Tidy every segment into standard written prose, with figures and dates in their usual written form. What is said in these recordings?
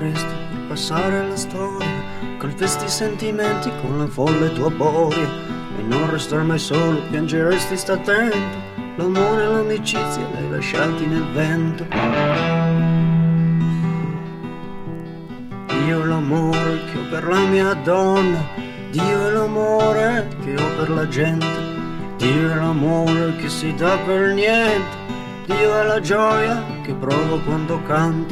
triste per passare alla storia, calpesti sentimenti con la folle tua boria, e non restar mai solo, piangeresti, sta attento, l'amore e l'amicizia l'hai lasciati nel vento. Dio è l'amore che ho per la mia donna, Dio è l'amore che ho per la gente, Dio è l'amore che si dà per niente, Dio è la gioia che provo quando canto.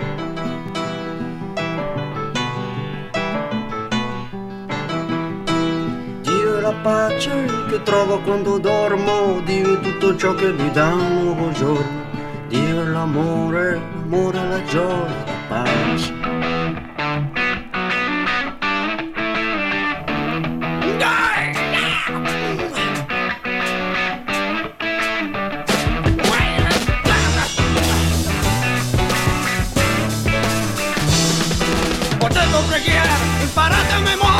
Dio è la pace che trovo quando dormo, Dio è tutto ciò che mi dà un nuovo giorno, Dio è l'amore, l'amore è la gioia, la pace. Potevo preghiera, imparate a memoria.